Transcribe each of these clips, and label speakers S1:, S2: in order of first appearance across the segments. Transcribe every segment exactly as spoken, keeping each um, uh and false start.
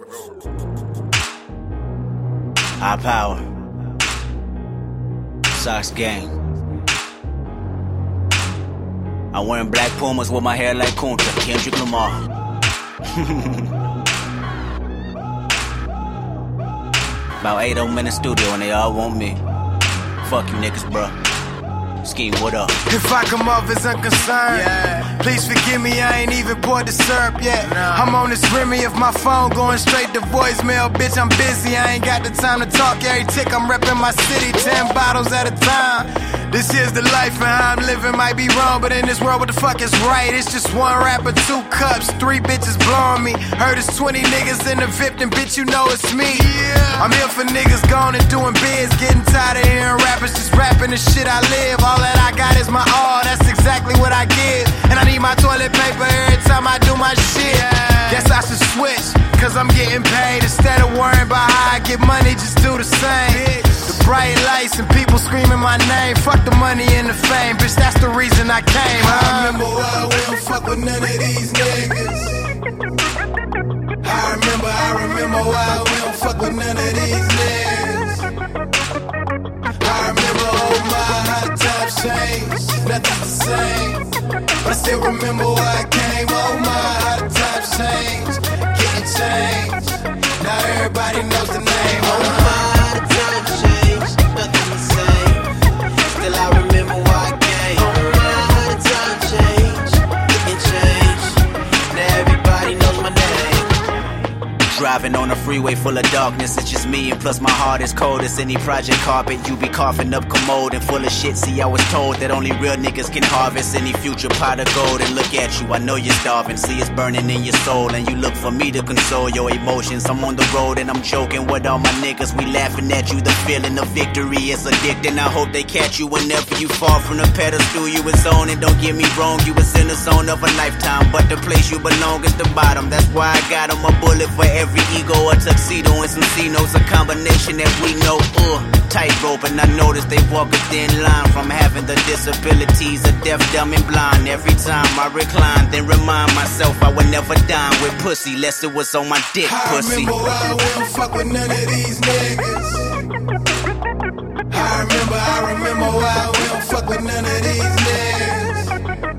S1: High power. Sox gang. I'm wearing black Pumas with my hair like Kunta, Kendrick Lamar. About eight of them in the studio and they all want me. Fuck you niggas, bruh. Ski, what up?
S2: If I come off as unconcerned, yeah. Please forgive me, I ain't even poured the syrup yet. No. I'm on this Remy of my phone, going straight to voicemail. Bitch, I'm busy, I ain't got the time to talk. Every tick, I'm repping my city, ten bottles at a time. This is the life and how I'm living might be wrong, but in this world, what the fuck is right? It's just one rapper, two cups, three bitches blowing me. Heard it's twenty niggas in the V I P, and bitch, you know it's me. Yeah. I'm here for niggas gone and doing bids, getting tired of hearing rappers just rapping the shit I live. All that I got is my all, that's exactly what I give. And I need my toilet paper every time I do my shit. Yeah. Guess I should switch, cause I'm getting paid. Instead of worrying about how I get money, just do the same. Bitch. The bright lights and people screaming my name. Fuck the money and the fame, bitch, that's the reason I came. Huh?
S3: I remember why we don't fuck with none of these niggas. I remember, I remember why we don't fuck with none of these niggas. I remember, oh my, how the times change, nothing's the same. But I still remember why I came, oh my, how the times change, getting changed. Now everybody knows the name, oh my, how the times change, nothing's the same. Still I remember why I came, oh my, how the times change, getting changed. Now everybody knows my name.
S1: Driving on a freeway full of darkness, it's just me and plus my heart is cold as any project carpet. You be coughing up commode and full of shit. See, I was told that only real niggas can harvest any future pot of gold. And look at you, I know you're starving. See, it's burning in your soul and you look for me to console your emotions. I'm on the road and I'm joking with all my niggas. We laughing at you, the feeling of victory is addicting. I hope they catch you whenever you fall from the pedestal you was on. And don't get me wrong, you was in the zone of a lifetime, but the place you belong is the bottom. That's why I got him a bullet for every Every ego, a tuxedo, and some C-notes, a combination that we know, uh, tightrope. And I noticed they walk a thin line from having the disabilities of deaf, dumb, and blind. Every time I recline, then remind myself I would never dine with pussy, less it was on my dick, pussy.
S3: I remember why we don't fuck with none of these niggas. I remember, I remember why we don't fuck with none of these niggas.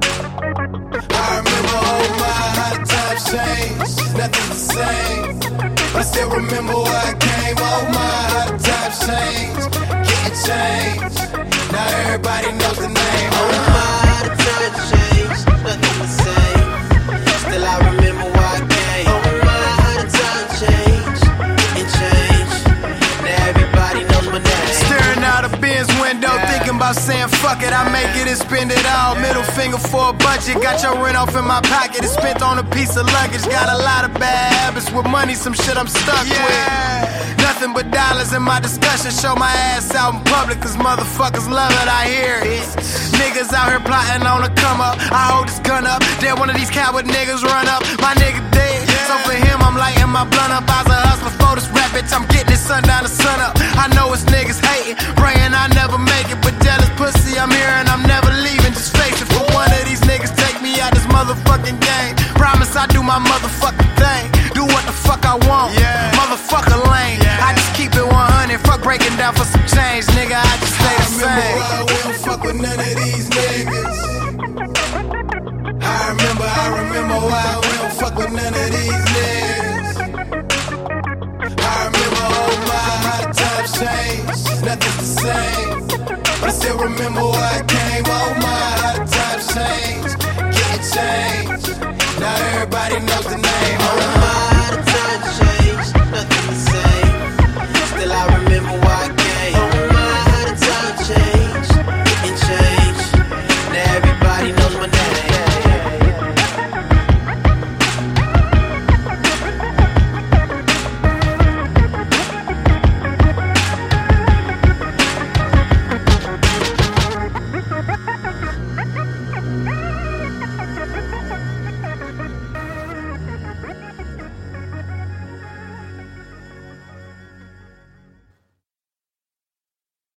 S3: I remember, oh my, how the times change, nothing's the same. But I still remember why I came, oh my, how the times change, getting changed. Now everybody knows the name, oh my, how the times change, nothing's the same. Still I remember why I came, oh my, how the times change, getting changed. Now everybody knows my name.
S2: Staring out a Benz window, yeah. Thinking about saying fuck it, I make it and spend it all. Yeah. Middle finger for a budget, got your rent off in my pocket. It's spent on a piece of luggage, got a lot of bad habits with money, some shit I'm stuck yeah. with. Nothing but dollars in my discussion, show my ass out in public, cause motherfuckers love it, I hear it. Niggas out here plotting on a come up, I hold this gun up, then one of these coward niggas run up, my nigga dead. Yeah. So for him, I'm lighting my blunt up, I was a hustler for this rap, bitch, I'm getting it sun down to sun up. I know it's niggas hating, praying I never make it, but jealous pussy, I'm here and I'm never leaving, just face it. For one of these niggas take me out this motherfucking game, promise I do my motherfucking thing, do what the fuck I want, yeah. Motherfucker lame, yeah. I just keep it one hundred, fuck breaking down for some change, nigga, I just stay the same.
S3: I remember why we don't fuck with none of these niggas. I remember, I remember why we don't fuck with none of these niggas. I remember, oh my, how the times change, nothing's the same. But I still remember why I came, oh my, how the times change, getting changed. Now everybody knows the name.